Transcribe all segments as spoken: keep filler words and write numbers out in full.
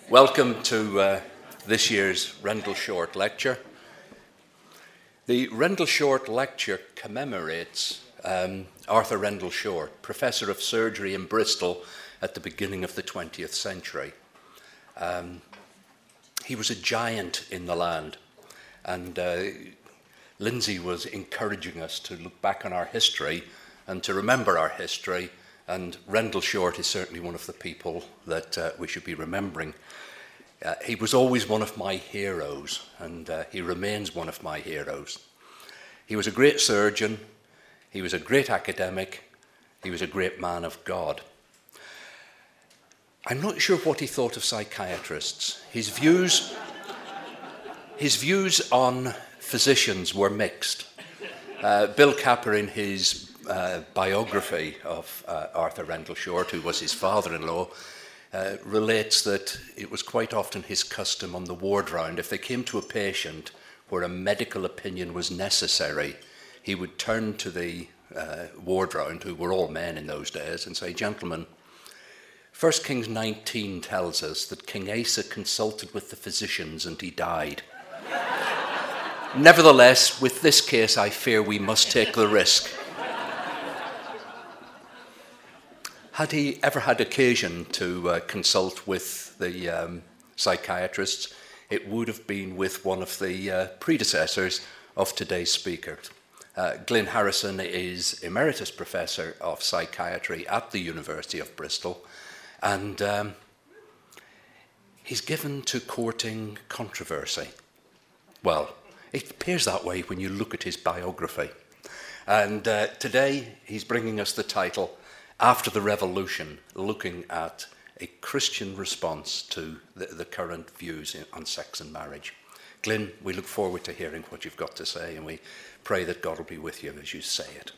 Welcome to uh, this year's Rendleshort Lecture. The Rendleshort Lecture commemorates um, Arthur Rendleshort, Professor of Surgery in Bristol at the beginning of the twentieth century. Um, he was a giant in the land, and uh, Lindsay was encouraging us to look back on our history and to remember our history, and Rendleshort is certainly one of the people that uh, we should be remembering. Uh, he was always one of my heroes, and uh, he remains one of my heroes. He was a great surgeon, he was a great academic, he was a great man of God. I'm not sure what he thought of psychiatrists. His views, his views on physicians were mixed. Uh, Bill Capper, in his uh, biography of uh, Arthur Rendleshort, who was his father-in-law, Uh, relates that it was quite often his custom on the ward round, if they came to a patient where a medical opinion was necessary, he would turn to the uh, ward round, who were all men in those days, and say, "Gentlemen, First Kings nineteen tells us that King Asa consulted with the physicians and he died. Nevertheless, with this case, I fear we must take the risk." Had he ever had occasion to uh, consult with the um, psychiatrists, it would have been with one of the uh, predecessors of today's speaker. Uh, Glyn Harrison is Emeritus Professor of Psychiatry at the University of Bristol, and um, he's given to courting controversy. Well, it appears that way when you look at his biography. And uh, today he's bringing us the title, After the Revolution, looking at a Christian response to the, the current views in, on sex and marriage. Glyn, we look forward to hearing what you've got to say, and we pray that God will be with you as you say it.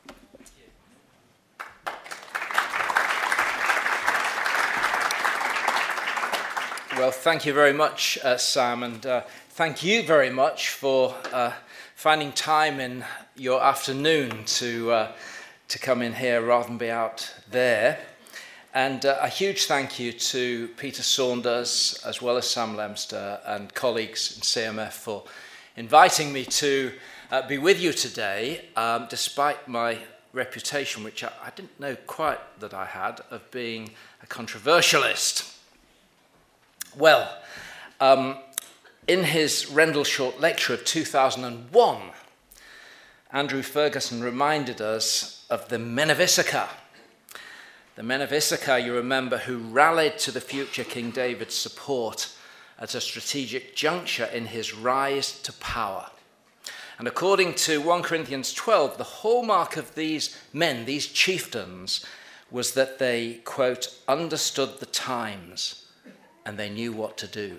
Well, thank you very much, uh, Sam, and uh, thank you very much for uh, finding time in your afternoon to uh, to come in here rather than be out there. And uh, a huge thank you to Peter Saunders, as well as Sam Lemster and colleagues in C M F for inviting me to uh, be with you today, um, despite my reputation, which I, I didn't know quite that I had, of being a controversialist. Well, um, in his Rendleshort lecture of two thousand one, Andrew Ferguson reminded us of the men of Issachar. The men of Issachar, you remember, who rallied to the future King David's support at a strategic juncture in his rise to power. And according to First Corinthians twelve, the hallmark of these men, these chieftains, was that they, quote, understood the times and they knew what to do.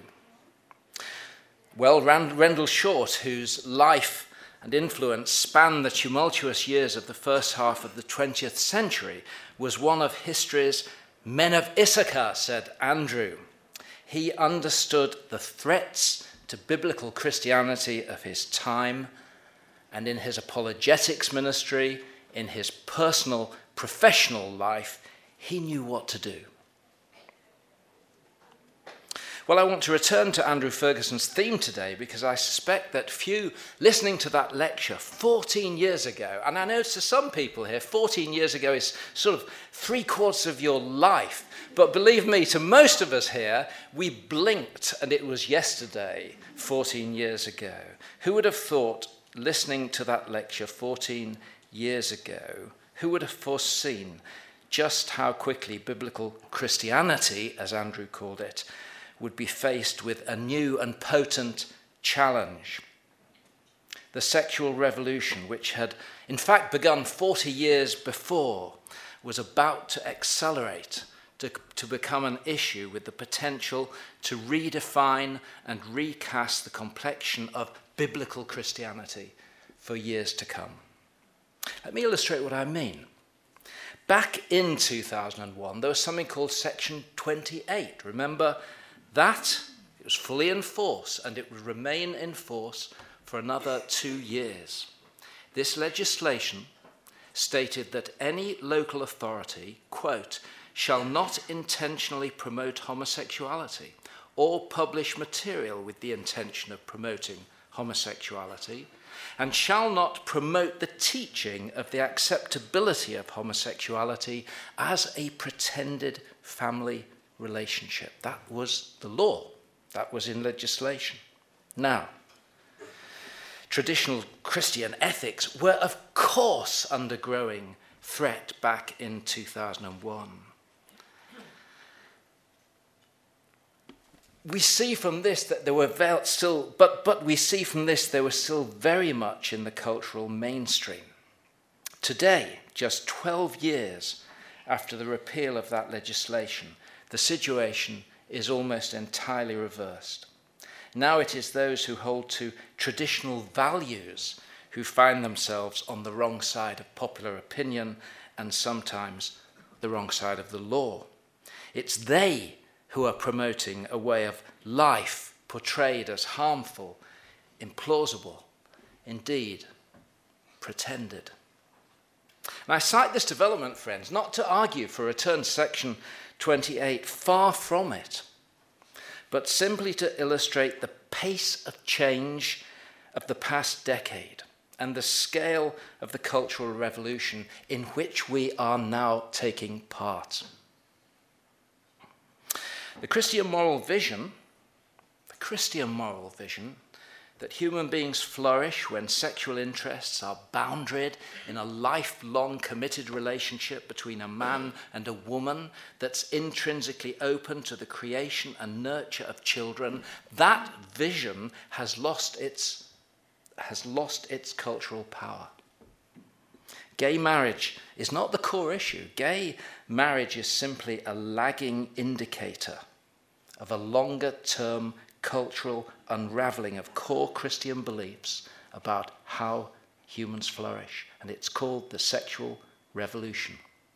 Well, Rand- Rendleshort, whose life and influence spanned the tumultuous years of the first half of the twentieth century, was one of history's men of Issachar, said Andrew. He understood the threats to biblical Christianity of his time, and in his apologetics ministry, in his personal, professional life, he knew what to do. Well, I want to return to Andrew Ferguson's theme today because I suspect that few listening to that lecture fourteen years ago, and I know to some people here, fourteen years ago is sort of three quarters of your life, but believe me, to most of us here, we blinked and it was yesterday, fourteen years ago. Who would have thought, listening to that lecture fourteen years ago, who would have foreseen just how quickly biblical Christianity, as Andrew called it, would be faced with a new and potent challenge. The sexual revolution, which had in fact begun forty years before, was about to accelerate, to, to become an issue with the potential to redefine and recast the complexion of biblical Christianity for years to come. Let me illustrate what I mean. Back in two thousand one, there was something called Section twenty-eight. Remember that? It was fully in force, and it would remain in force for another two years. This legislation stated that any local authority, quote, shall not intentionally promote homosexuality or publish material with the intention of promoting homosexuality, and shall not promote the teaching of the acceptability of homosexuality as a pretended family relationship. That was the law. That was in legislation. Now, traditional Christian ethics were, of course, under growing threat back in two thousand one. We see from this that there were still, but, but we see from this they were still very much in the cultural mainstream. Today, just twelve years after the repeal of that legislation, the situation is almost entirely reversed. Now it is those who hold to traditional values who find themselves on the wrong side of popular opinion and sometimes the wrong side of the law. It's they who are promoting a way of life portrayed as harmful, implausible, indeed, pretended. And I cite this development, friends, not to argue for return to section twenty-eight, far from it, but simply to illustrate the pace of change of the past decade and the scale of the cultural revolution in which we are now taking part. The Christian moral vision, the Christian moral vision that human beings flourish when sexual interests are boundaried in a lifelong committed relationship between a man and a woman that's intrinsically open to the creation and nurture of children, that vision has lost its, has lost its cultural power. Gay marriage is not the core issue. Gay marriage is simply a lagging indicator of a longer-term cultural unraveling of core Christian beliefs about how humans flourish. And it's called the sexual revolution.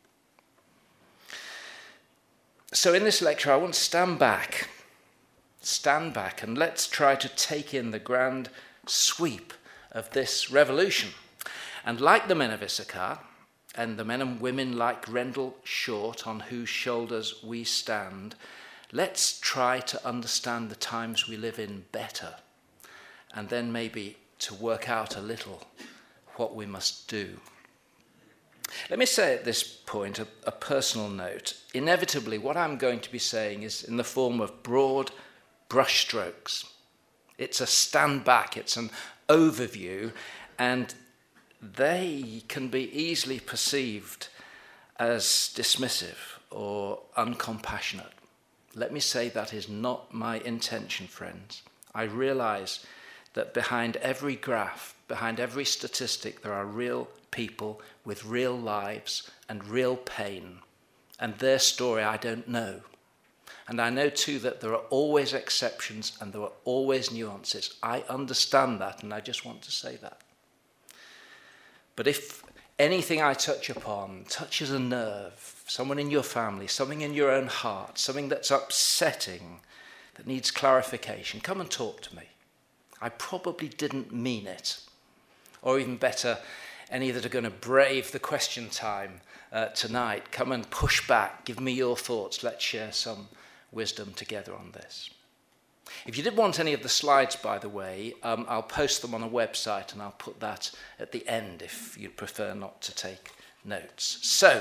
So in this lecture, I want to stand back, stand back, and let's try to take in the grand sweep of this revolution. And like the men of Issachar, and the men and women like Rendell Short, on whose shoulders we stand, let's try to understand the times we live in better, and then maybe to work out a little what we must do. Let me say at this point a, a personal note. Inevitably, what I'm going to be saying is in the form of broad brushstrokes. It's a stand back, it's an overview, and they can be easily perceived as dismissive or uncompassionate. Let me say that is not my intention, friends. I realize that behind every graph, behind every statistic, there are real people with real lives and real pain. And their story I don't know. And I know too that there are always exceptions and there are always nuances. I understand that, and I just want to say that. But if anything I touch upon touches a nerve, someone in your family, something in your own heart, something that's upsetting, that needs clarification, come and talk to me. I probably didn't mean it. Or even better, any that are going to brave the question time uh, tonight, come and push back, give me your thoughts, let's share some wisdom together on this. If you did want any of the slides, by the way, um, I'll post them on a website and I'll put that at the end if you'd prefer not to take notes. So,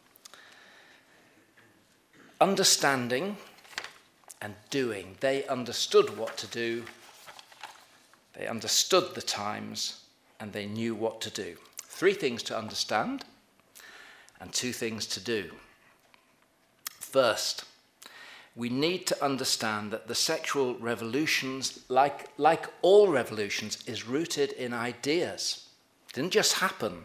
understanding and doing. They understood what to do, they understood the times, and they knew what to do. Three things to understand and two things to do. First, we need to understand that the sexual revolutions, like, like all revolutions, is rooted in ideas. It didn't just happen.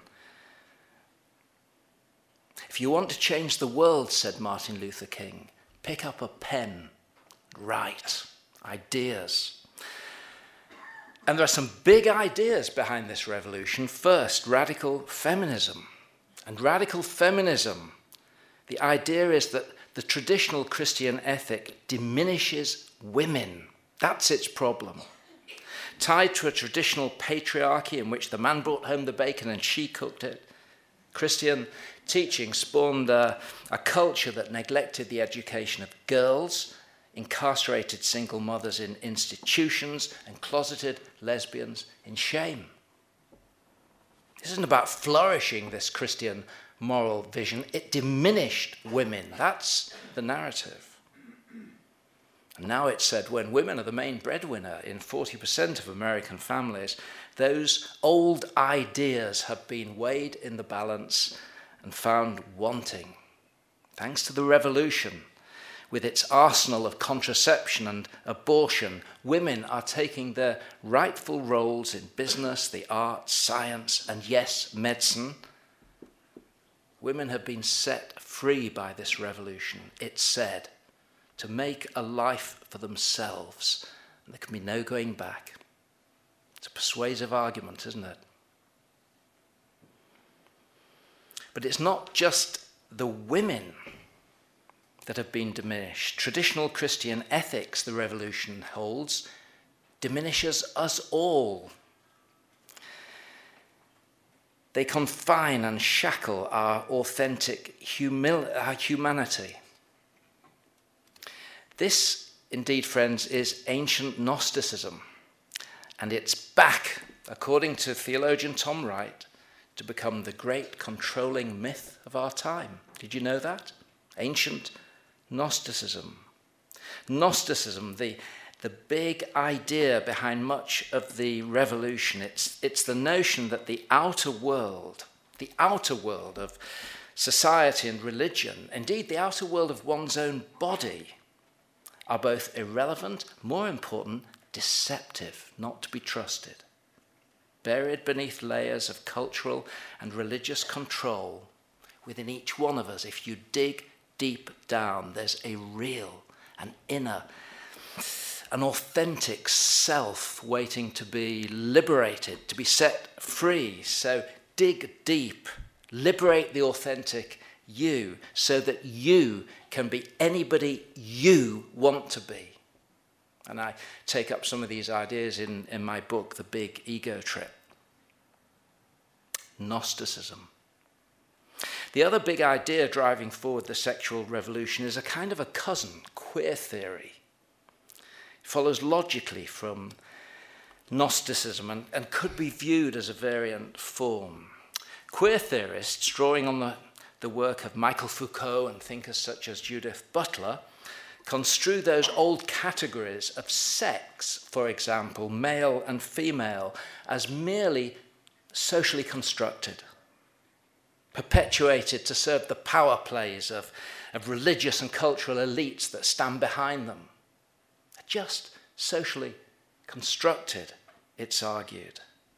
If you want to change the world, said Martin Luther King, pick up a pen, write ideas. And there are some big ideas behind this revolution. First, radical feminism. And radical feminism, the idea is that the traditional Christian ethic diminishes women. That's its problem. Tied to a traditional patriarchy in which the man brought home the bacon and she cooked it, Christian teaching spawned a, a culture that neglected the education of girls, incarcerated single mothers in institutions, and closeted lesbians in shame. This isn't about flourishing this Christian moral vision. It diminished women. That's the narrative. And now it's said when women are the main breadwinner in forty percent of American families, those old ideas have been weighed in the balance and found wanting. Thanks to the revolution, with its arsenal of contraception and abortion, women are taking their rightful roles in business, the arts, science, and yes, medicine. Women have been set free by this revolution, it's said, to make a life for themselves. And there can be no going back. It's a persuasive argument, isn't it? But it's not just the women that have been diminished. Traditional Christian ethics, the revolution holds, diminishes us all. They confine and shackle our authentic humil- our humanity. This, indeed, friends, is ancient Gnosticism, and it's back, according to theologian Tom Wright, to become the great controlling myth of our time. Did you know that? Ancient Gnosticism. Gnosticism, the, the big idea behind much of the revolution, it's, it's the notion that the outer world, the outer world of society and religion, indeed the outer world of one's own body, are both irrelevant, more important, deceptive, not to be trusted. Buried beneath layers of cultural and religious control within each one of us, if you dig deep down, there's a real, an inner, an authentic self waiting to be liberated, to be set free. So dig deep, liberate the authentic you so that you can be anybody you want to be. And I take up some of these ideas in, in my book, The Big Ego Trip. Gnosticism. The other big idea driving forward the sexual revolution is a kind of a cousin, queer theory. It follows logically from Gnosticism and, and could be viewed as a variant form. Queer theorists, drawing on the, the work of Michael Foucault and thinkers such as Judith Butler, construe those old categories of sex, for example, male and female, as merely socially constructed, perpetuated to serve the power plays of, of religious and cultural elites that stand behind them. Just socially constructed, it's argued.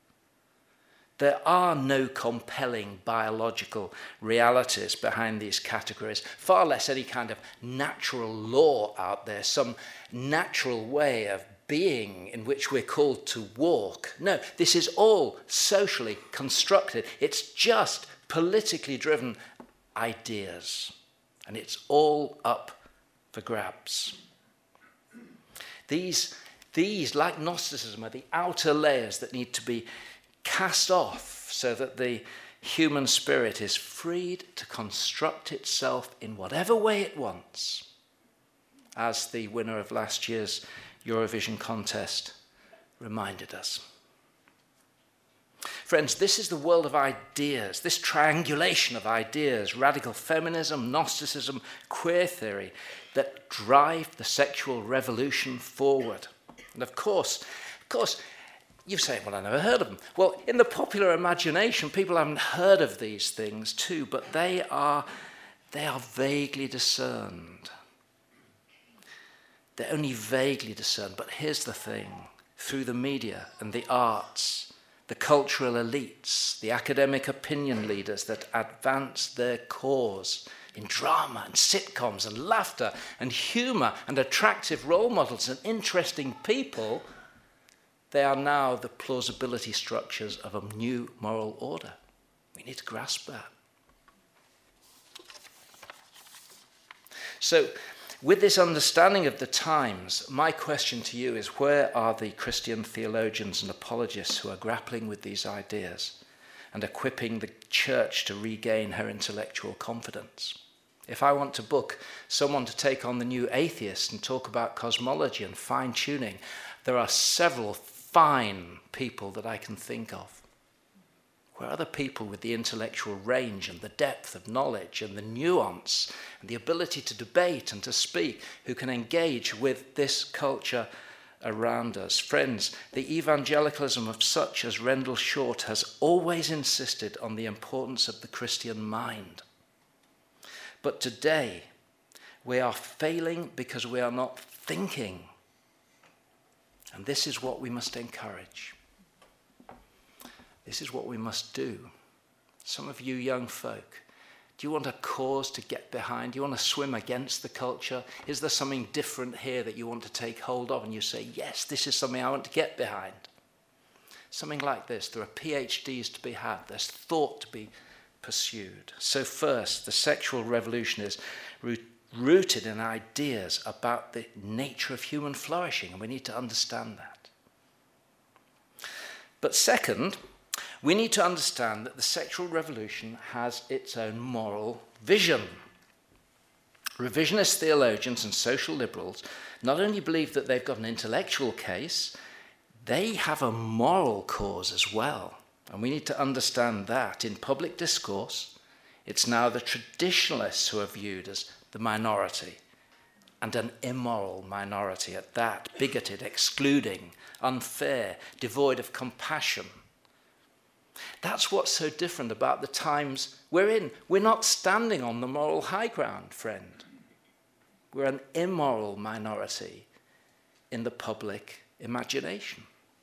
There are no compelling biological realities behind these categories, far less any kind of natural law out there, some natural way of being in which we're called to walk. No, this is all socially constructed. It's just politically driven ideas, and it's all up for grabs. These, these, like Gnosticism, are the outer layers that need to be cast off so that the human spirit is freed to construct itself in whatever way it wants, as the winner of last year's Eurovision contest reminded us. Friends, this is the world of ideas, this triangulation of ideas, radical feminism, Gnosticism, queer theory, that drive the sexual revolution forward. And of course, of course, you say, well, I never heard of them. Well, in the popular imagination, people haven't heard of these things too, but they are, they are vaguely discerned. They're only vaguely discerned, but here's the thing. Through the media and the arts, the cultural elites, the academic opinion leaders that advance their cause in drama and sitcoms and laughter and humour and attractive role models and interesting people, they are now the plausibility structures of a new moral order. We need to grasp that. So, with this understanding of the times, my question to you is, where are the Christian theologians and apologists who are grappling with these ideas and equipping the church to regain her intellectual confidence? If I want to book someone to take on the New Atheist and talk about cosmology and fine-tuning, there are several fine people that I can think of. Where other people with the intellectual range and the depth of knowledge and the nuance and the ability to debate and to speak, who can engage with this culture around us. Friends, the evangelicalism of such as Rendell Short has always insisted on the importance of the Christian mind. But today, we are failing because we are not thinking. And this is what we must encourage. This is what we must do. Some of you young folk, do you want a cause to get behind? Do you want to swim against the culture? Is there something different here that you want to take hold of? And you say, yes, this is something I want to get behind. Something like this. There are PhDs to be had. There's thought to be pursued. So first, the sexual revolution is rooted in ideas about the nature of human flourishing, and we need to understand that. But second, we need to understand that the sexual revolution has its own moral vision. Revisionist theologians and social liberals not only believe that they've got an intellectual case, they have a moral cause as well. And we need to understand that in public discourse, it's now the traditionalists who are viewed as the minority, and an immoral minority at that, bigoted, excluding, unfair, devoid of compassion. That's what's so different about the times we're in. We're not standing on the moral high ground, friend. We're an immoral minority in the public imagination.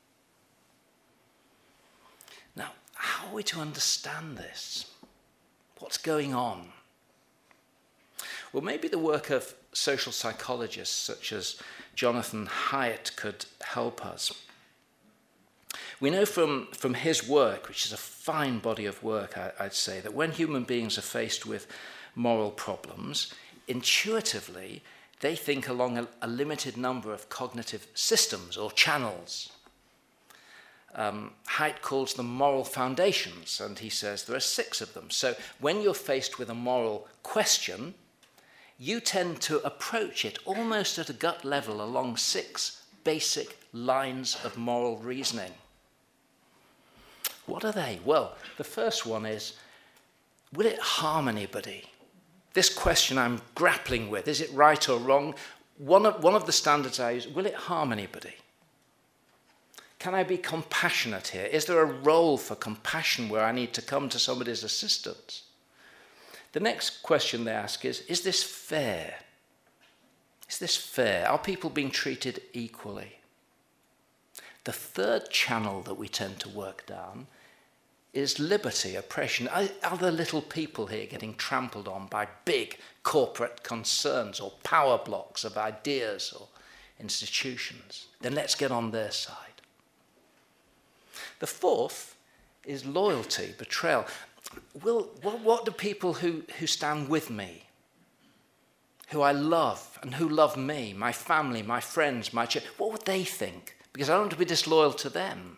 Now, how are we to understand this? What's going on? Well, maybe the work of social psychologists such as Jonathan Haidt could help us. We know from, from his work, which is a fine body of work, I, I'd say, that when human beings are faced with moral problems, intuitively, they think along a, a limited number of cognitive systems or channels. Um, Haidt calls them moral foundations, and he says there are six of them. So when you're faced with a moral question, you tend to approach it almost at a gut level along six basic lines of moral reasoning. What are they? Well, the first one is, will it harm anybody? This question I'm grappling with, is it right or wrong? One of, one of the standards I use, will it harm anybody? Can I be compassionate here? Is there a role for compassion where I need to come to somebody's assistance? The next question they ask is, is this fair? Is this fair? Are people being treated equally? The third channel that we tend to work down is liberty, oppression. Are, are there little people here getting trampled on by big corporate concerns or power blocks of ideas or institutions? Then let's get on their side. The fourth is loyalty, betrayal. Will, what, what do people who, who stand with me, who I love and who love me, my family, my friends, my church, what would they think? Because I don't want to be disloyal to them.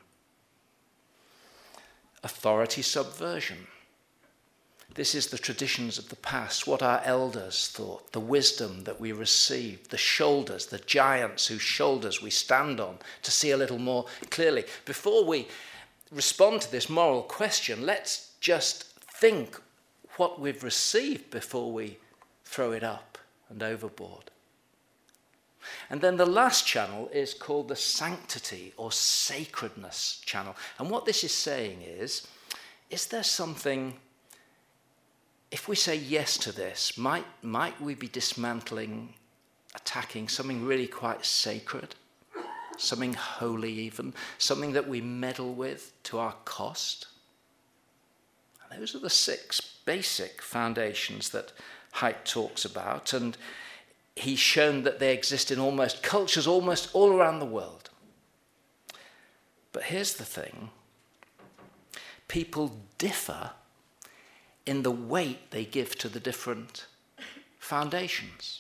Authority subversion. This is the traditions of the past, what our elders thought, the wisdom that we received, the shoulders, the giants whose shoulders we stand on to see a little more clearly. Before we respond to this moral question, let's just think what we've received before we throw it up and overboard. And then the last channel is called the sanctity or sacredness channel. And what this is saying is, is there something, if we say yes to this, might, might we be dismantling, attacking something really quite sacred, something holy even, something that we meddle with to our cost? And those are the six basic foundations that Haidt talks about, and he's shown that they exist in almost cultures almost all around the world. But here's the thing. People differ in the weight they give to the different foundations.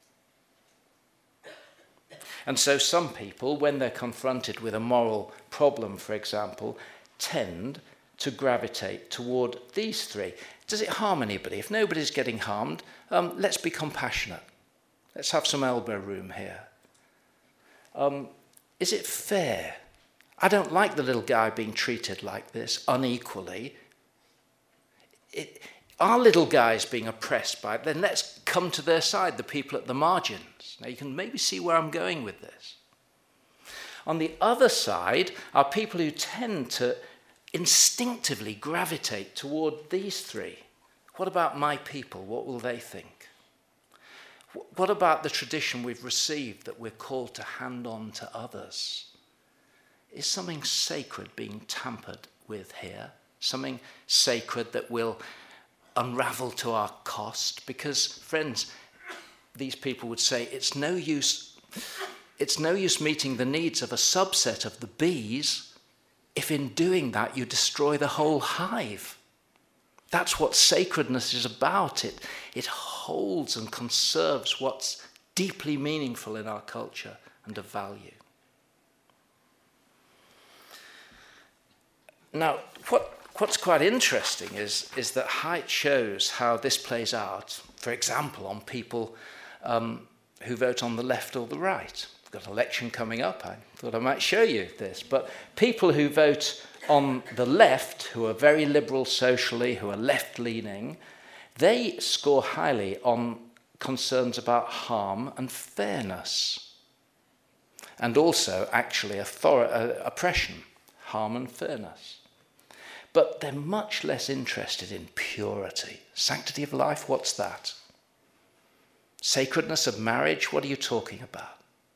And so some people, when they're confronted with a moral problem, for example, tend to gravitate toward these three? Does it harm anybody? If nobody's getting harmed, um, let's be compassionate. Let's have some elbow room here. Um, is it fair? I don't like the little guy being treated like this unequally. It, our little guys being oppressed by it, then let's come to their side, the people at the margins. Now you can maybe see where I'm going with this. On the other side are people who tend to instinctively gravitate toward these three. What about my people? What will they think? What about the tradition we've received that we're called to hand on to others? Is something sacred being tampered with here? Something sacred that will unravel to our cost? Because, friends, these people would say it's no use, it's no use meeting the needs of a subset of the bees if in doing that you destroy the whole hive. That's what sacredness is about. It, it holds and conserves what's deeply meaningful in our culture and of value. Now, what, what's quite interesting is, is that Haidt shows how this plays out, for example, on people um, who vote on the left or the right. We've got an election coming up. I thought I might show you this. But people who vote on the left, who are very liberal socially, who are left-leaning, they score highly on concerns about harm and fairness. And also, actually, author- uh, oppression, harm and fairness. But they're much less interested in purity. Sanctity of life, what's that? Sacredness of marriage, what are you talking about?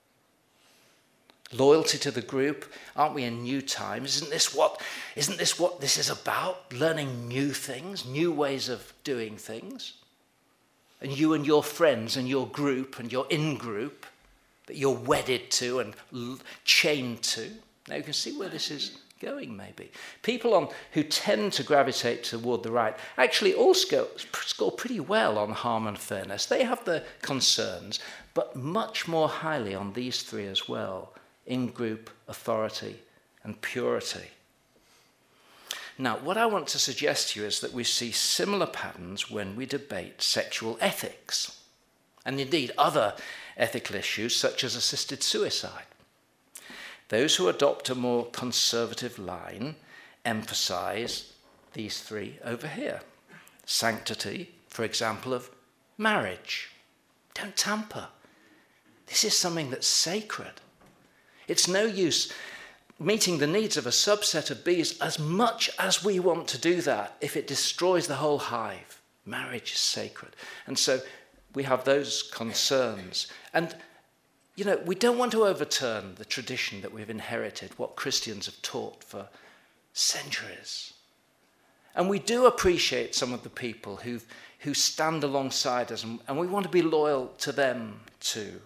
Loyalty to the group, aren't we in new times? Isn't this what, isn't this what this is about? Learning new things, new ways of doing things. And you and your friends and your group and your in-group that you're wedded to and l- chained to. Now you can see where this is going, maybe. People on who tend to gravitate toward the right actually all score, score pretty well on harm and fairness. They have the concerns, but much more highly on these three as well: in-group, authority, and purity. Now, what I want to suggest to you is that we see similar patterns when we debate sexual ethics, and indeed other ethical issues such as assisted suicide. Those who adopt a more conservative line emphasize these three over here. Sanctity, for example, of marriage. Don't tamper. This is something that's sacred. It's no use meeting the needs of a subset of bees as much as we want to do that if it destroys the whole hive. Marriage is sacred. And so we have those concerns. And you know, we don't want to overturn the tradition that we've inherited, what Christians have taught for centuries. And we do appreciate some of the people who who stand alongside us, and, and we want to be loyal to them too.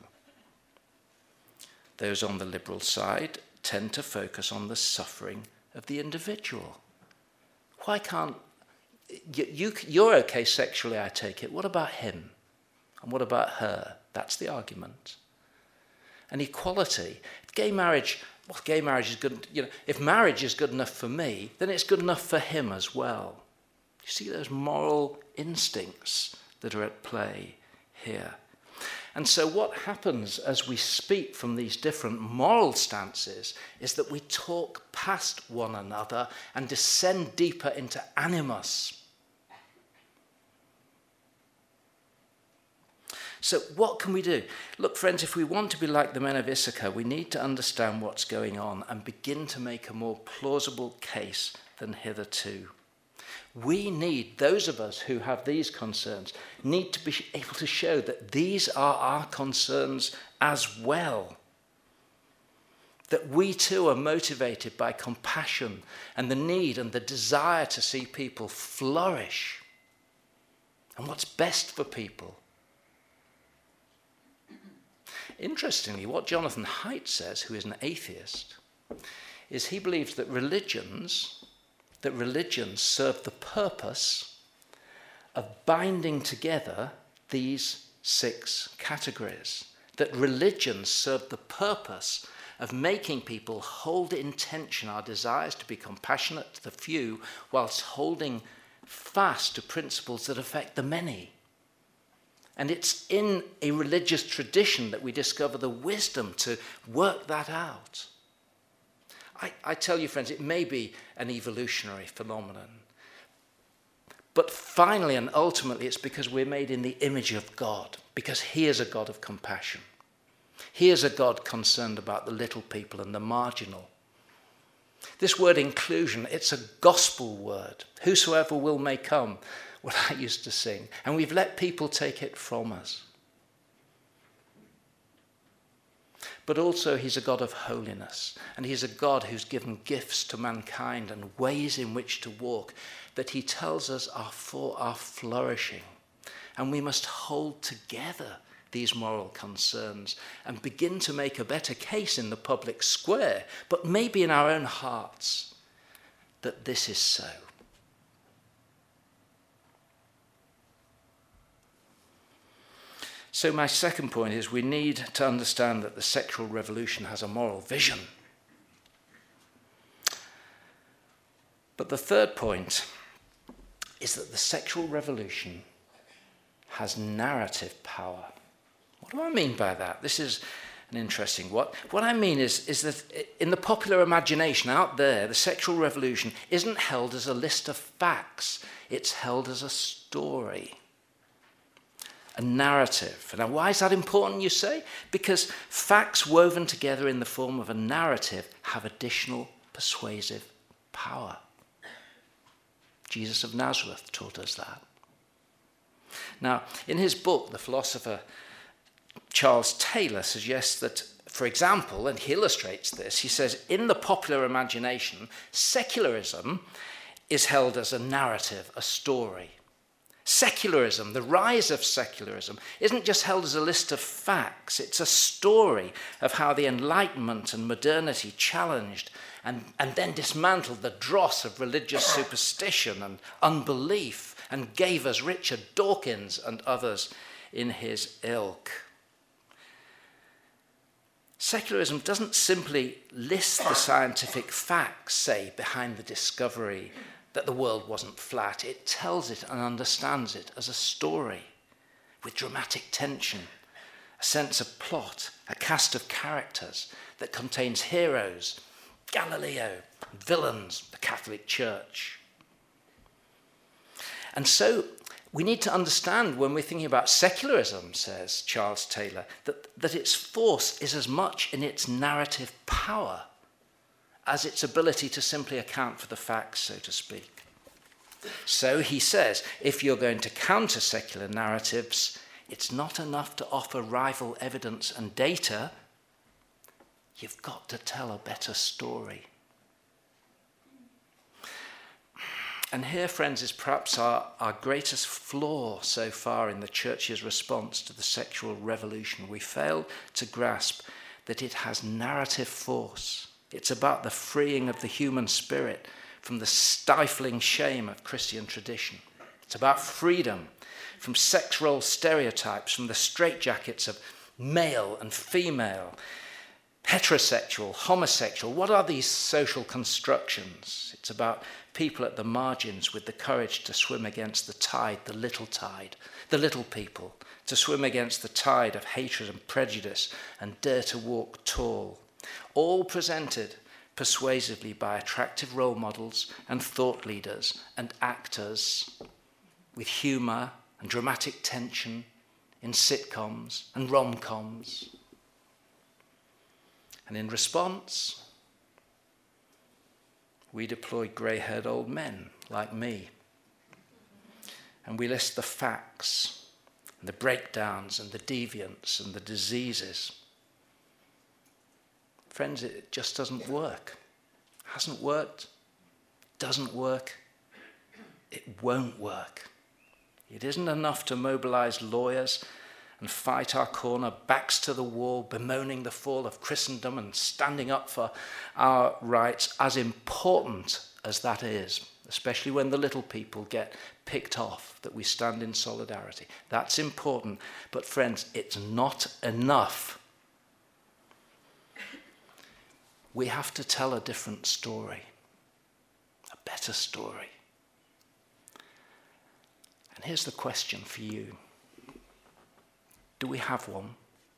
Those on the liberal side tend to focus on the suffering of the individual. Why can't... You, you, you're okay sexually, I take it. What about him? And what about her? That's the argument. And equality. Gay marriage, well, gay marriage is good. You know, if marriage is good enough for me, then it's good enough for him as well. You see those moral instincts that are at play here. And so what happens as we speak from these different moral stances is that we talk past one another and descend deeper into animus. So what can we do? Look, friends, if we want to be like the men of Issachar, we need to understand what's going on and begin to make a more plausible case than hitherto. We need, those of us who have these concerns, need to be able to show that these are our concerns as well. That we too are motivated by compassion and the need and the desire to see people flourish and what's best for people. Interestingly, what Jonathan Haidt says, who is an atheist, is he believes that religions, that religions serve the purpose of binding together these six categories. That religions serve the purpose of making people hold in tension our desires to be compassionate to the few whilst holding fast to principles that affect the many. And it's in a religious tradition that we discover the wisdom to work that out. I, I tell you, friends, it may be an evolutionary phenomenon. But finally and ultimately, it's because we're made in the image of God, because he is a God of compassion. He is a God concerned about the little people and the marginal. This word inclusion, it's a gospel word. Whosoever will may come, what I used to sing. And we've let people take it from us. But also he's a God of holiness. And he's a God who's given gifts to mankind and ways in which to walk that he tells us are for our flourishing. And we must hold together these moral concerns and begin to make a better case in the public square, but maybe in our own hearts, that this is so. So my second point is we need to understand that the sexual revolution has a moral vision. But the third point is that the sexual revolution has narrative power. What do I mean by that? This is an interesting one. What I mean is, is that in the popular imagination out there, the sexual revolution isn't held as a list of facts. It's held as a story. A narrative. Now, why is that important, you say? Because facts woven together in the form of a narrative have additional persuasive power. Jesus of Nazareth taught us that. Now, in his book, the philosopher Charles Taylor suggests that, for example, and he illustrates this, he says, in the popular imagination, secularism is held as a narrative, a story. Secularism, the rise of secularism, isn't just held as a list of facts. It's a story of how the Enlightenment and modernity challenged and, and then dismantled the dross of religious superstition and unbelief and gave us Richard Dawkins and others in his ilk. Secularism doesn't simply list the scientific facts, say, behind the discovery that the world wasn't flat. It tells it and understands it as a story with dramatic tension, a sense of plot, a cast of characters that contains heroes, Galileo, villains, the Catholic Church. And so we need to understand when we're thinking about secularism, says Charles Taylor, that, that its force is as much in its narrative power as its ability to simply account for the facts, so to speak. So he says, if you're going to counter secular narratives, it's not enough to offer rival evidence and data. You've got to tell a better story. And here, friends, is perhaps our, our greatest flaw so far in the church's response to the sexual revolution. We fail to grasp that it has narrative force. It's about the freeing of the human spirit from the stifling shame of Christian tradition. It's about freedom from sex role stereotypes, from the straitjackets of male and female, heterosexual, homosexual. What are these social constructions? It's about people at the margins with the courage to swim against the tide, the little tide, the little people, to swim against the tide of hatred and prejudice and dare to walk tall. All presented persuasively by attractive role models and thought leaders and actors with humour and dramatic tension in sitcoms and rom-coms. And in response, we deploy grey-haired old men like me. And we list the facts and the breakdowns and the deviance and the diseases. Friends, it just doesn't work. It hasn't worked. Doesn't work. It won't work. It isn't enough to mobilize lawyers and fight our corner, backs to the wall, bemoaning the fall of Christendom and standing up for our rights, as important as that is, especially when the little people get picked off, that we stand in solidarity. That's important. But friends, it's not enough. we have to tell a different story, a better story. And here's the question for you. Do we have one?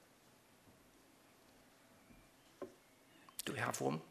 Do we have one?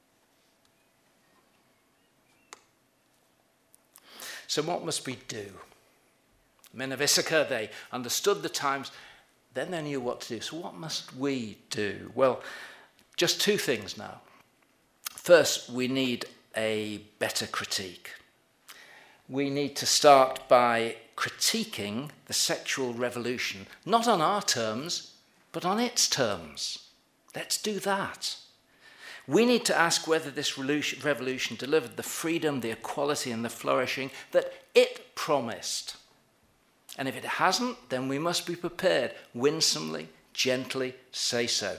So what must we do? Men of Issachar, they understood the times, then they knew what to do. So what must we do? Well, just two things now. First, we need a better critique. We need to start by critiquing the sexual revolution, not on our terms, but on its terms. Let's do that. We need to ask whether this revolution delivered the freedom, the equality, and the flourishing that it promised. And if it hasn't, then we must be prepared, winsomely, gently say so.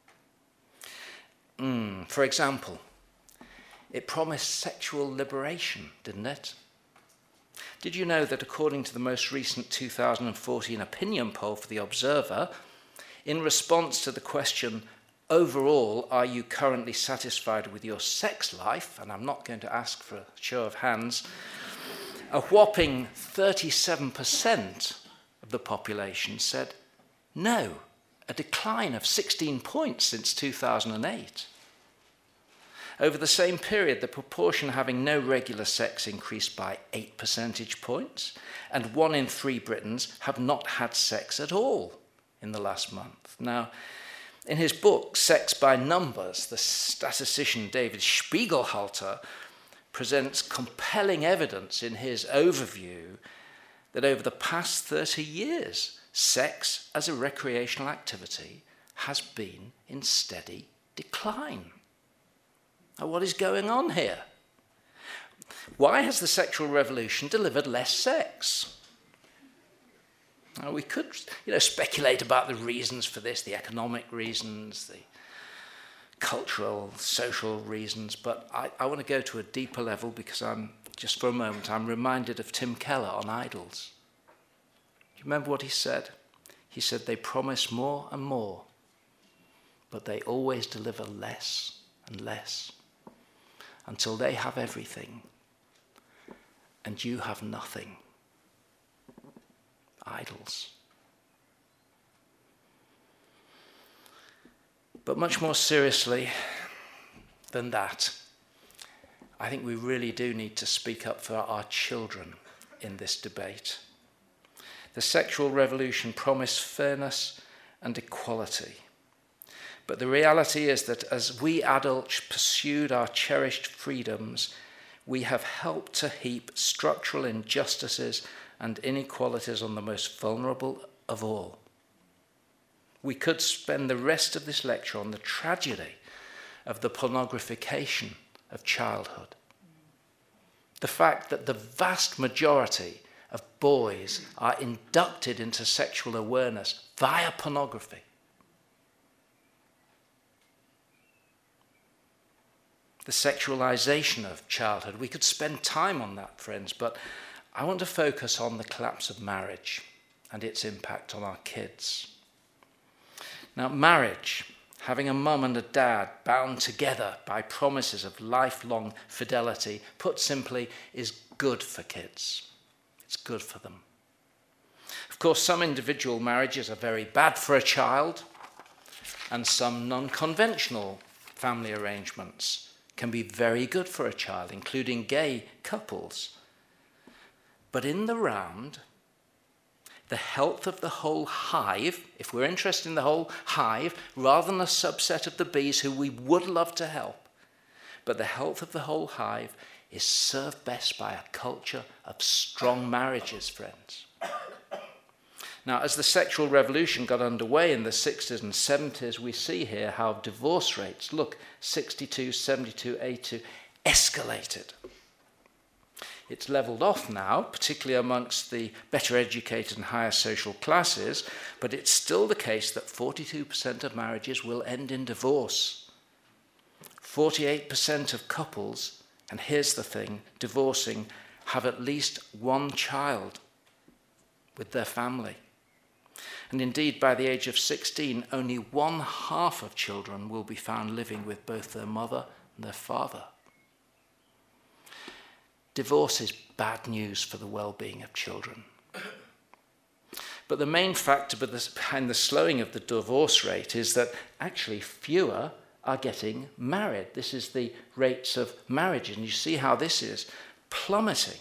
Mm, for example, it promised sexual liberation, didn't it? Did you know that according to the most recent two thousand fourteen opinion poll for The Observer, in response to the question, overall, are you currently satisfied with your sex life? And I'm not going to ask for a show of hands. A whopping thirty-seven percent of the population said no, a decline of sixteen points since two thousand eight. Over the same period, the proportion having no regular sex increased by eight percentage points, and one in three Britons have not had sex at all in the last month. Now, in his book, Sex by Numbers, the statistician David Spiegelhalter presents compelling evidence in his overview that over the past thirty years, sex as a recreational activity has been in steady decline. Now, what is going on here? Why has the sexual revolution delivered less sex? Now, we could, you know, speculate about the reasons for this, the economic reasons, the cultural, social reasons, but I, I want to go to a deeper level because I'm, just for a moment, I'm reminded of Tim Keller on Idols. Do you remember what he said? He said they promise more and more, but they always deliver less and less until they have everything and you have nothing. Idols. But much more seriously than that, I think we really do need to speak up for our children in this debate. The sexual revolution promised fairness and equality. But the reality is that as we adults pursued our cherished freedoms, we have helped to heap structural injustices and inequalities on the most vulnerable of all. We could spend the rest of this lecture on the tragedy of the pornographication of childhood. The fact that the vast majority of boys are inducted into sexual awareness via pornography. The sexualization of childhood. We could spend time on that, friends, but I want to focus on the collapse of marriage and its impact on our kids. Now, marriage, having a mum and a dad bound together by promises of lifelong fidelity, put simply, is good for kids. It's good for them. Of course, some individual marriages are very bad for a child, and some non-conventional family arrangements can be very good for a child, including gay couples. But in the round, the health of the whole hive, if we're interested in the whole hive, rather than a subset of the bees who we would love to help, but the health of the whole hive is served best by a culture of strong marriages, friends. Now, as the sexual revolution got underway in the sixties and seventies, we see here how divorce rates, look, sixty-two, seventy-two, eighty-two, escalated. It's leveled off now, particularly amongst the better educated and higher social classes, but it's still the case that forty-two percent of marriages will end in divorce. forty-eight percent of couples, and here's the thing, divorcing, have at least one child with their family. And indeed, by the age of sixteen, only one half of children will be found living with both their mother and their father. Divorce is bad news for the well-being of children. But the main factor behind the slowing of the divorce rate is that actually fewer are getting married. This is the rates of marriage, and you see how this is plummeting.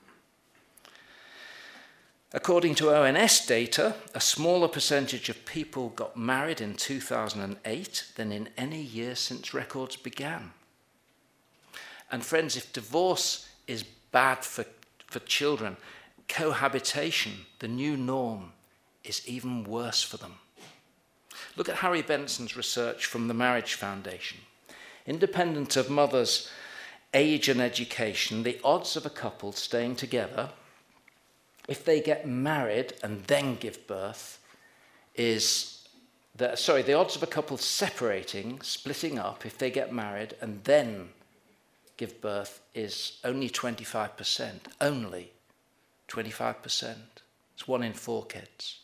According to O N S data, a smaller percentage of people got married in two thousand eight than in any year since records began. And friends, if divorce is bad for, for children, cohabitation, the new norm, is even worse for them. Look at Harry Benson's research from the Marriage Foundation. Independent of mother's age and education, the odds of a couple staying together, if they get married and then give birth, is the, sorry, the odds of a couple separating, splitting up, if they get married and then give birth, is only twenty-five percent. Only twenty-five percent. It's one in four kids.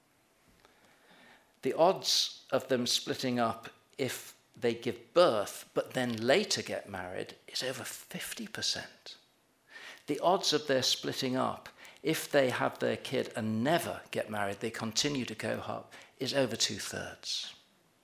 The odds of them splitting up if they give birth but then later get married is over fifty percent. The odds of their splitting up if they have their kid and never get married, they continue to go up, is over two-thirds.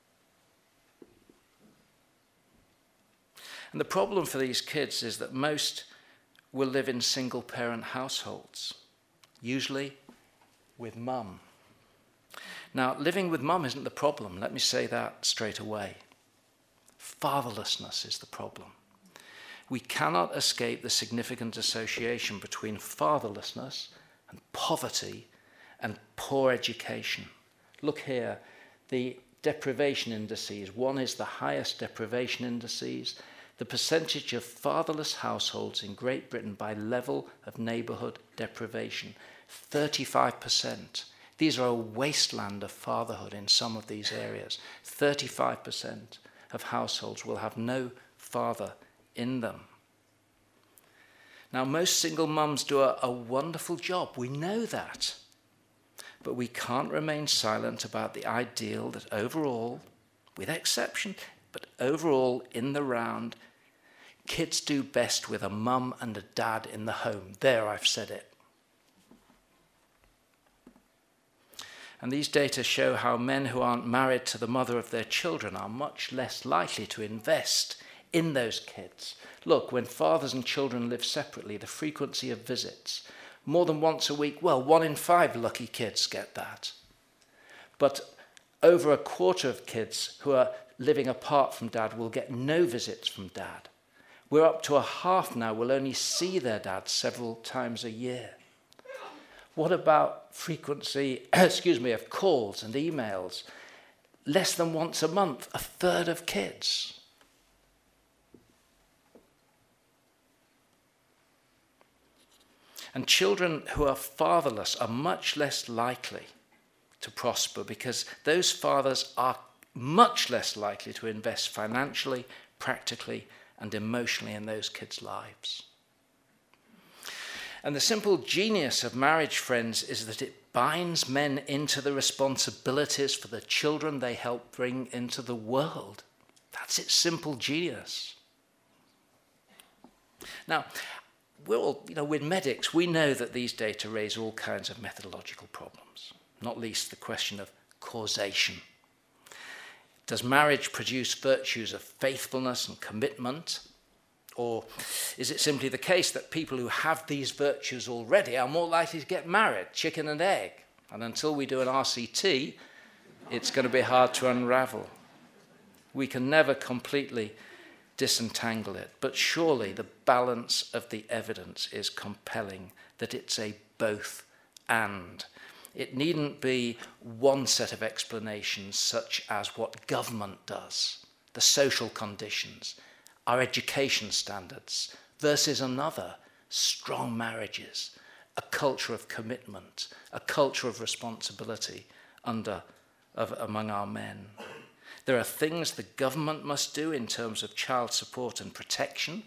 And the problem for these kids is that most will live in single-parent households, usually with mum. Now, living with mum isn't the problem. Let me say that straight away. Fatherlessness is the problem. We cannot escape the significant association between fatherlessness and poverty and poor education. Look here, the deprivation indices. One is the highest deprivation indices. The percentage of fatherless households in Great Britain by level of neighbourhood deprivation, thirty-five percent. These are a wasteland of fatherhood in some of these areas. thirty-five percent of households will have no father in them. Now, most single mums do a, a wonderful job. We know that. But we can't remain silent about the ideal that overall, with exception, but overall in the round, kids do best with a mum and a dad in the home. There, I've said it. And these data show how men who aren't married to the mother of their children are much less likely to invest in those kids. Look, when fathers and children live separately, the frequency of visits, more than once a week, well, one in five lucky kids get that. But over a quarter of kids who are living apart from dad will get no visits from dad. We're up to a half now will only see their dad several times a year. What about frequency, excuse me, of calls and emails? Less than once a month, a third of kids. And children who are fatherless are much less likely to prosper because those fathers are much less likely to invest financially, practically, and emotionally in those kids' lives. And the simple genius of marriage, friends, is that it binds men into the responsibilities for the children they help bring into the world. That's its simple genius. Now, we're all, you know, with medics, we know that these data raise all kinds of methodological problems, not least the question of causation. Does marriage produce virtues of faithfulness and commitment? Or is it simply the case that people who have these virtues already are more likely to get married, chicken and egg? And until we do an R C T, it's going to be hard to unravel. We can never completely disentangle it, but surely the balance of the evidence is compelling that it's a both and. It needn't be one set of explanations such as what government does, the social conditions, our education standards, versus another, strong marriages, a culture of commitment, a culture of responsibility under, of, among our men. There are things the government must do in terms of child support and protection,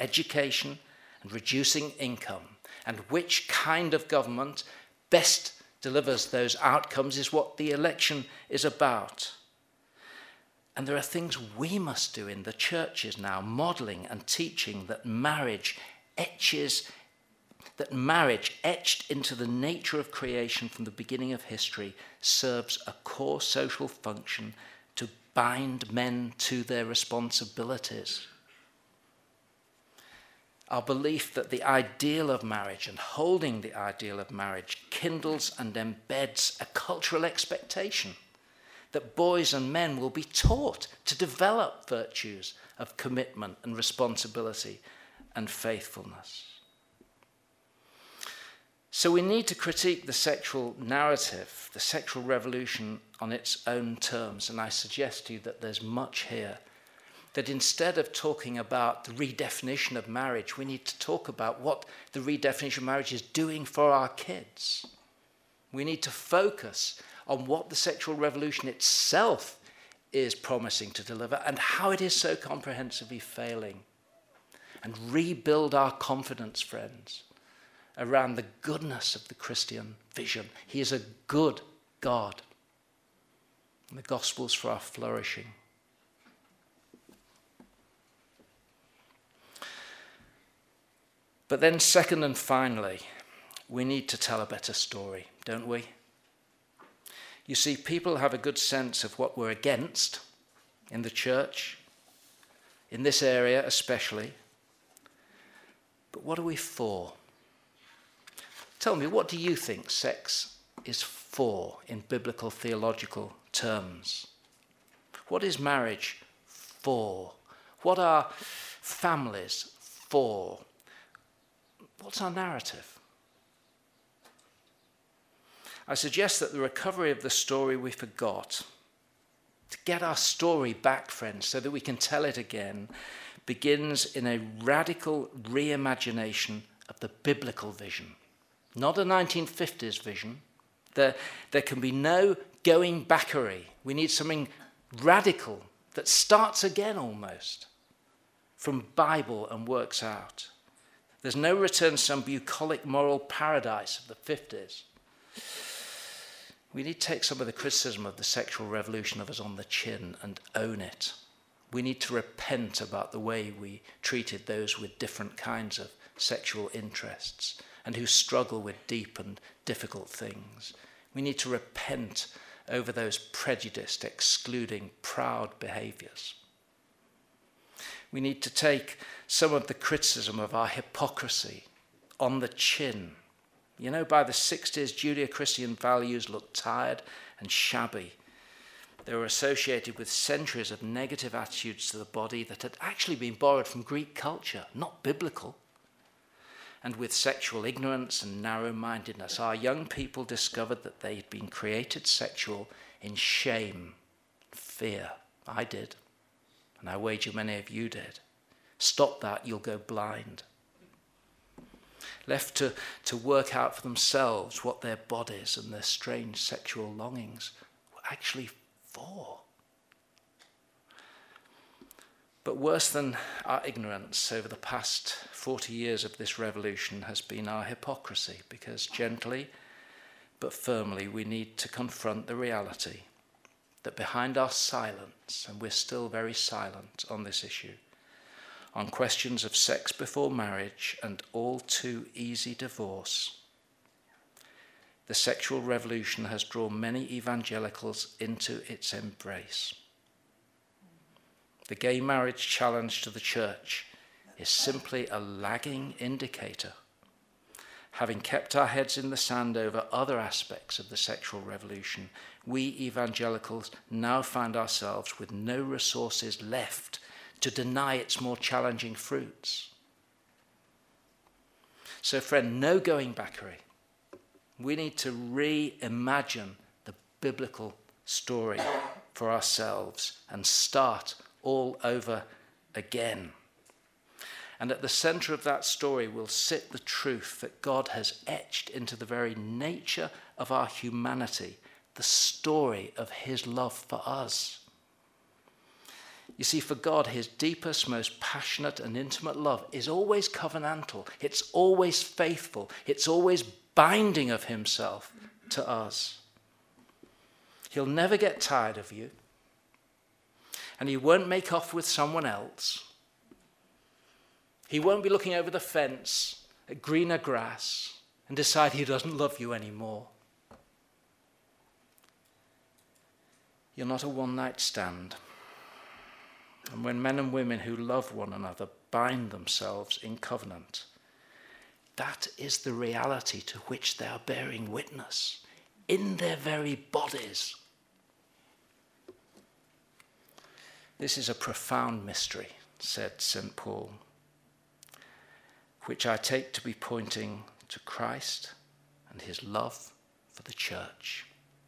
education, and reducing income, and which kind of government best delivers those outcomes is what the election is about. And there are things we must do in the churches now, modelling and teaching that marriage etches, that marriage etched into the nature of creation from the beginning of history serves a core social function to bind men to their responsibilities. Our belief that the ideal of marriage and holding the ideal of marriage kindles and embeds a cultural expectation that boys and men will be taught to develop virtues of commitment and responsibility and faithfulness. So we need to critique the sexual narrative, the sexual revolution on its own terms, and I suggest to you that there's much here. That instead of talking about the redefinition of marriage, we need to talk about what the redefinition of marriage is doing for our kids. We need to focus on what the sexual revolution itself is promising to deliver and how it is so comprehensively failing. And rebuild our confidence, friends, around the goodness of the Christian vision. He is a good God. And the gospel's for our flourishing. But then second and finally, we need to tell a better story, don't we? You see, people have a good sense of what we're against in the church, in this area especially. But what are we for? Tell me, what do you think sex is for in biblical theological terms? What is marriage for? What are families for? What's our narrative? I suggest that the recovery of the story we forgot, to get our story back, friends, so that we can tell it again, begins in a radical reimagination of the biblical vision. Not a nineteen fifties vision. There, there can be no going backery. We need something radical that starts again almost from Bible and works out. There's no return to some bucolic moral paradise of the fifties. We need to take some of the criticism of the sexual revolution of us on the chin and own it. We need to repent about the way we treated those with different kinds of sexual interests and who struggle with deep and difficult things. We need to repent over those prejudiced, excluding, proud behaviours. We need to take some of the criticism of our hypocrisy on the chin. You know, by the sixties, Judeo-Christian values looked tired and shabby. They were associated with centuries of negative attitudes to the body that had actually been borrowed from Greek culture, not biblical. And with sexual ignorance and narrow-mindedness, our young people discovered that they had been created sexual in shame, fear. I did. And I wager many of you did. Stop that, you'll go blind. Left to, to work out for themselves what their bodies and their strange sexual longings were actually for. But worse than our ignorance over the past forty years of this revolution has been our hypocrisy, because gently but firmly we need to confront the reality that behind our silence, and we're still very silent on this issue, on questions of sex before marriage and all too easy divorce, the sexual revolution has drawn many evangelicals into its embrace. The gay marriage challenge to the church is simply a lagging indicator. Having kept our heads in the sand over other aspects of the sexual revolution, we evangelicals now find ourselves with no resources left to deny its more challenging fruits. So, friend, no going backery. We need to reimagine the biblical story for ourselves and start all over again. And at the center of that story will sit the truth that God has etched into the very nature of our humanity, the story of his love for us. You see, for God, his deepest, most passionate and intimate love is always covenantal. It's always faithful. It's always binding of himself to us. He'll never get tired of you. And he won't make off with someone else. He won't be looking over the fence at greener grass and decide he doesn't love you anymore. You're not a one-night stand. And when men and women who love one another bind themselves in covenant, that is the reality to which they are bearing witness in their very bodies. This is a profound mystery, said Saint Paul, which I take to be pointing to Christ and his love for the church.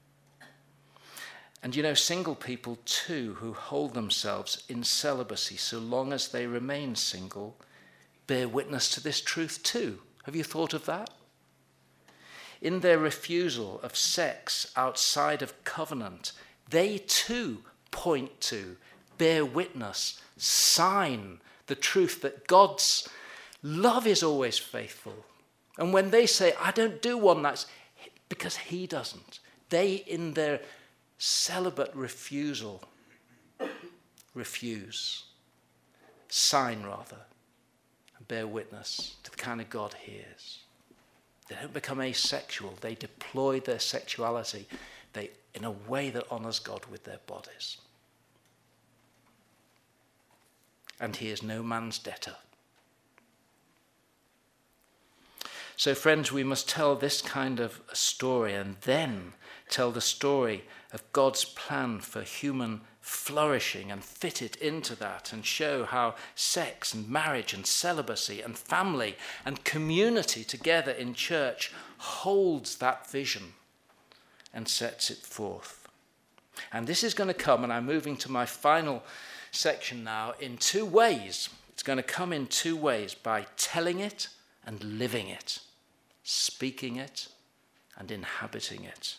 And you know, single people too, who hold themselves in celibacy so long as they remain single, bear witness to this truth too. Have you thought of that? In their refusal of sex outside of covenant, they too point to, bear witness, sign the truth that God's love is always faithful. And when they say, I don't do one night, because he doesn't, they in their celibate refusal refuse, sign rather, and bear witness to the kind of God he is. They don't become asexual. They deploy their sexuality they, in a way that honors God with their bodies. And he is no man's debtor. So, friends, we must tell this kind of a story and then tell the story of God's plan for human flourishing and fit it into that and show how sex and marriage and celibacy and family and community together in church holds that vision and sets it forth. And this is going to come, and I'm moving to my final section now, in two ways. It's going to come in two ways, by telling it and living it, speaking it and inhabiting it.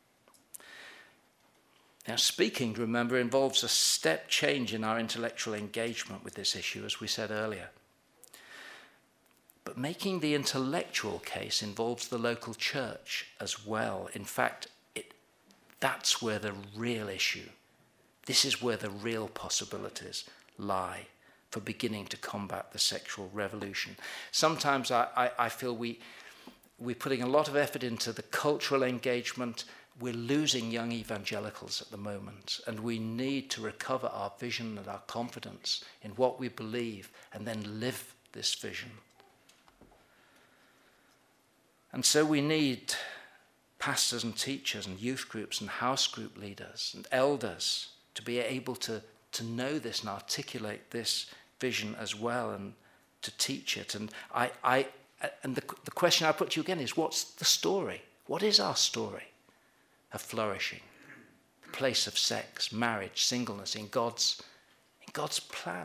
Now, speaking, remember, involves a step change in our intellectual engagement with this issue, as we said earlier. But making the intellectual case involves the local church as well. In fact, it, that's where the real issue, this is where the real possibilities lie for beginning to combat the sexual revolution. Sometimes I, I, I feel we, we're putting a lot of effort into the cultural engagement. We're losing young evangelicals at the moment, and we need to recover our vision and our confidence in what we believe and then live this vision. And so we need pastors and teachers and youth groups and house group leaders and elders to be able to, to know this and articulate this vision as well and to teach it. And I, I and the, the question I put to you again is, what's the story? What is our story of flourishing? The place of sex, marriage, singleness in God's, in God's plan.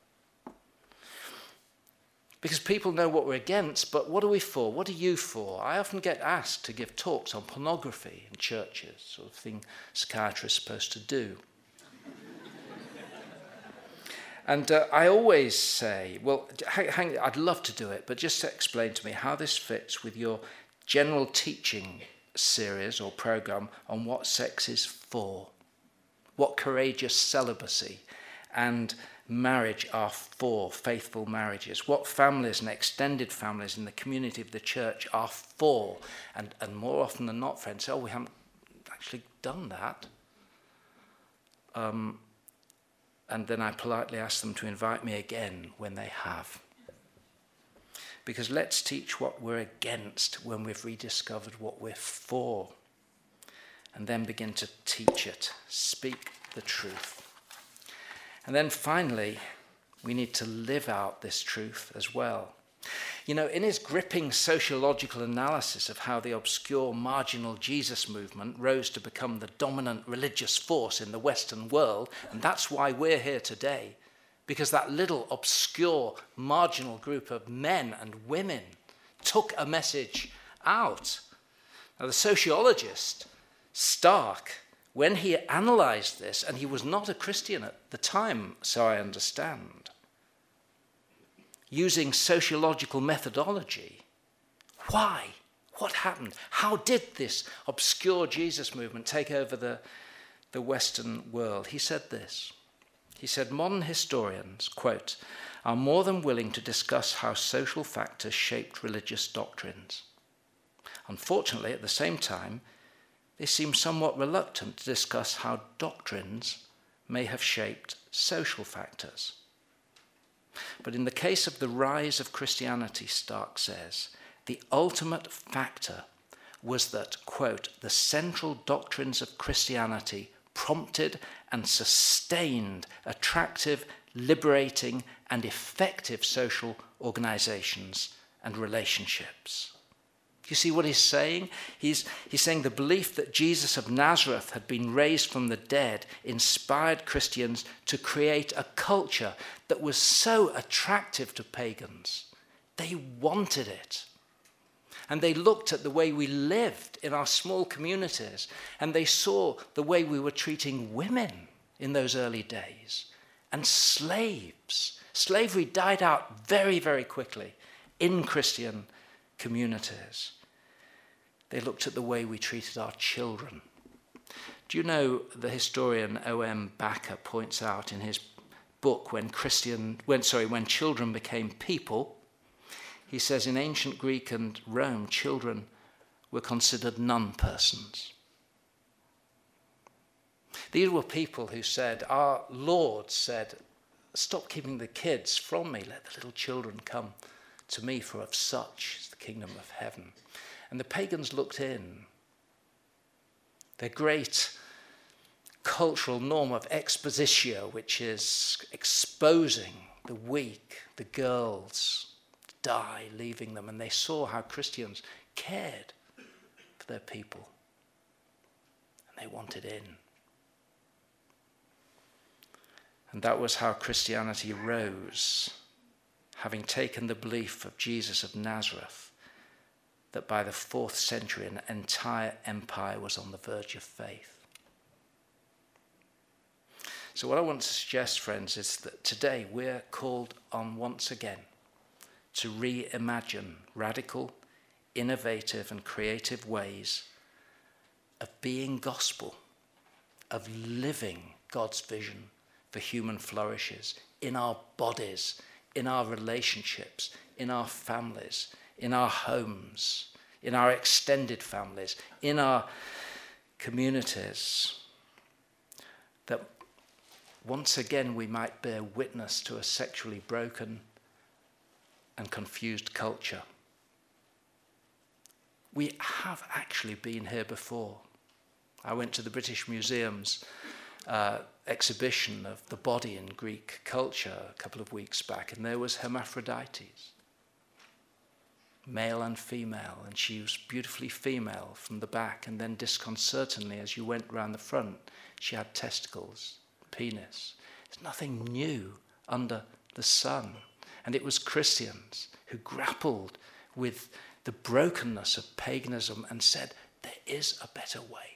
Because people know what we're against, but what are we for? What are you for? I often get asked to give talks on pornography in churches, sort of thing psychiatrists are supposed to do. And uh, I always say, well, hang, hang, I'd love to do it, but just to explain to me how this fits with your general teaching series or program on what sex is for, what courageous celibacy and marriage are for, faithful marriages, what families and extended families in the community of the church are for. And, and more often than not, friends say, oh, we haven't actually done that. Um, and then I politely ask them to invite me again when they have. Because let's teach what we're against when we've rediscovered what we're for. And then begin to teach it, speak the truth. And then finally, we need to live out this truth as well. You know, in his gripping sociological analysis of how the obscure marginal Jesus movement rose to become the dominant religious force in the Western world, and that's why we're here today, because that little obscure marginal group of men and women took a message out. Now, the sociologist Stark, when he analysed this, and he was not a Christian at the time, so I understand, using sociological methodology, why? What happened? How did this obscure Jesus movement take over the, the Western world? He said this. He said, modern historians, quote, are more than willing to discuss how social factors shaped religious doctrines. Unfortunately, at the same time, they seem somewhat reluctant to discuss how doctrines may have shaped social factors. But in the case of the rise of Christianity, Stark says, the ultimate factor was that, quote, the central doctrines of Christianity prompted and sustained attractive, liberating, and effective social organizations and relationships. You see what he's saying? He's, he's saying the belief that Jesus of Nazareth had been raised from the dead inspired Christians to create a culture that was so attractive to pagans. They wanted it. And they looked at the way we lived in our small communities, and they saw the way we were treating women in those early days, and slaves. Slavery died out very, very quickly in Christian communities. They looked at the way we treated our children. Do you know the historian O M Bakker points out in his book, When Christian, when sorry, when children became people, he says in ancient Greek and Rome, children were considered non-persons. These were people who said, our Lord said, stop keeping the kids from me, let the little children come to me, for of such is the kingdom of heaven. And the pagans looked in. Their great cultural norm of expositio, which is exposing the weak, the girls, die, leaving them. And they saw how Christians cared for their people. And they wanted in. And that was how Christianity rose, having taken the belief of Jesus of Nazareth that by the fourth century an entire empire was on the verge of faith. So what I want to suggest, friends, is that today we're called on once again to reimagine radical, innovative and creative ways of being gospel, of living God's vision for human flourishes in our bodies, in our relationships, in our families, in our homes, in our extended families, in our communities, that once again we might bear witness to a sexually broken and confused culture. We have actually been here before. I went to the British Museum's uh, exhibition of the body in Greek culture a couple of weeks back, and there was Hermaphrodites, male and female, and she was beautifully female from the back, and then disconcertingly, as you went round the front, she had testicles, penis. There's nothing new under the sun. And it was Christians who grappled with the brokenness of paganism and said, there is a better way.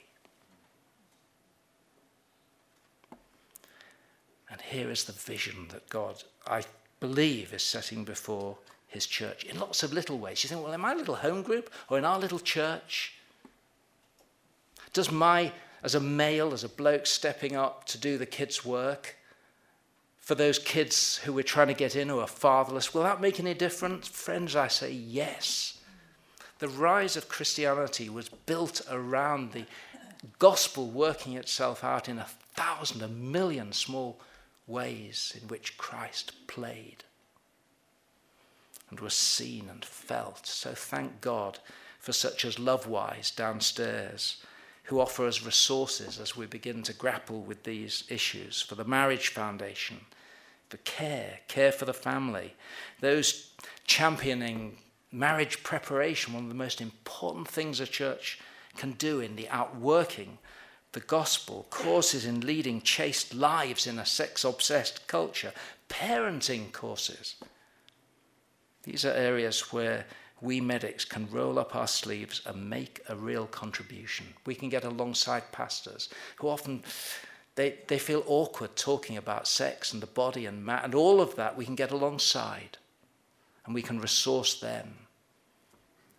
And here is the vision that God, I believe, is setting before his church in lots of little ways. You think, well, in my little home group or in our little church, does my, as a male, as a bloke stepping up to do the kids' work, for those kids who we're trying to get in who are fatherless, will that make any difference? Friends, I say yes. The rise of Christianity was built around the gospel working itself out in a thousand, a million small ways in which Christ played and was seen and felt. So thank God for such as Lovewise downstairs, who offer us resources as we begin to grapple with these issues, for the Marriage Foundation, for care, care for the family, those championing marriage preparation, one of the most important things a church can do in the outworking the gospel, courses in leading chaste lives in a sex-obsessed culture, parenting courses. These are areas where we medics can roll up our sleeves and make a real contribution. We can get alongside pastors who often, they, they feel awkward talking about sex and the body and ma- and all of that. We can get alongside and we can resource them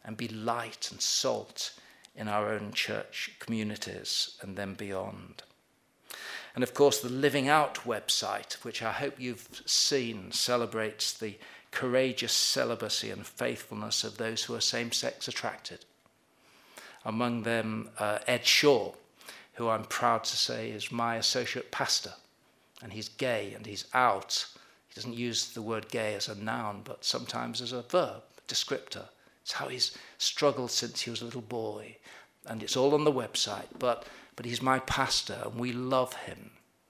and be light and salt in our own church communities and then beyond. And of course, the Living Out website, which I hope you've seen, celebrates the courageous celibacy and faithfulness of those who are same-sex attracted. Among them, uh, Ed Shaw, who I'm proud to say is my associate pastor. And he's gay and he's out. He doesn't use the word gay as a noun, but sometimes as a verb, descriptor. It's how he's struggled since he was a little boy. And it's all on the website. But, but he's my pastor and we love him.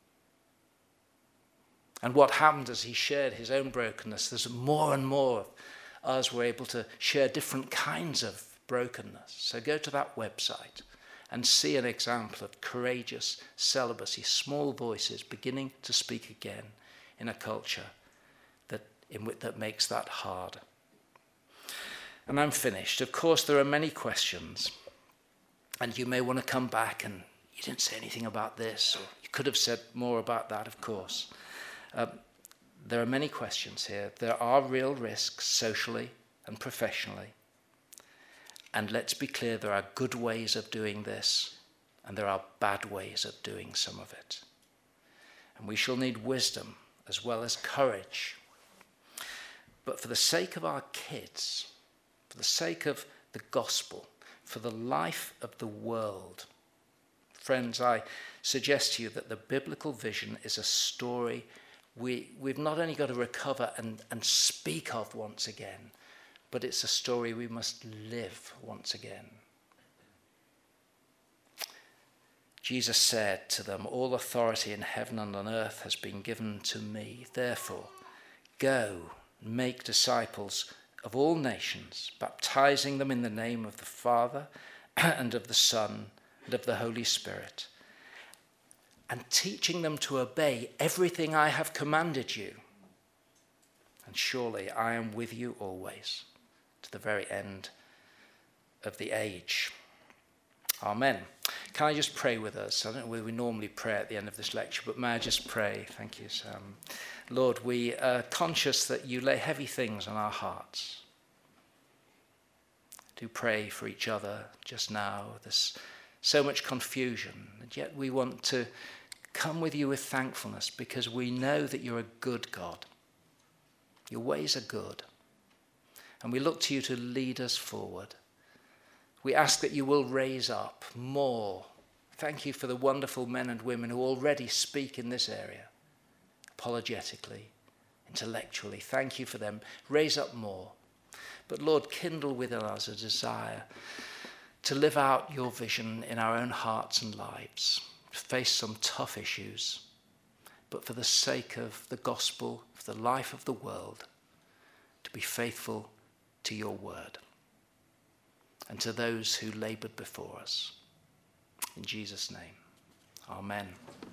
And what happened as he shared his own brokenness, there's more and more of us were able to share different kinds of brokenness. So go to that website and see an example of courageous celibacy, small voices beginning to speak again in a culture that, in, that makes that hard. And I'm finished. Of course, there are many questions. And you may want to come back and you didn't say anything about this, or you could have said more about that, of course. Um, there are many questions here. There are real risks socially and professionally. And let's be clear, there are good ways of doing this, and there are bad ways of doing some of it. And we shall need wisdom as well as courage. But for the sake of our kids, for the sake of the gospel, for the life of the world, friends, I suggest to you that the biblical vision is a story we, we've not only got to recover and, and speak of once again, but it's a story we must live once again. Jesus said to them, "All authority in heaven and on earth has been given to me. Therefore, go and make disciples of all nations, baptizing them in the name of the Father and of the Son and of the Holy Spirit, and teaching them to obey everything I have commanded you. And surely I am with you always, to the very end of the age." Amen. Can I just pray with us? I don't know whether we normally pray at the end of this lecture, but may I just pray? Thank you, Sam. Lord, we are conscious that you lay heavy things on our hearts. Do pray for each other just now. There's so much confusion, and yet we want to come with you with thankfulness because we know that you're a good God. Your ways are good. And we look to you to lead us forward. We ask that you will raise up more. Thank you for the wonderful men and women who already speak in this area, apologetically, intellectually. Thank you for them. Raise up more. But Lord, kindle within us a desire to live out your vision in our own hearts and lives, to face some tough issues, but for the sake of the gospel, for the life of the world, to be faithful to your word and to those who labored before us. In Jesus' name, amen.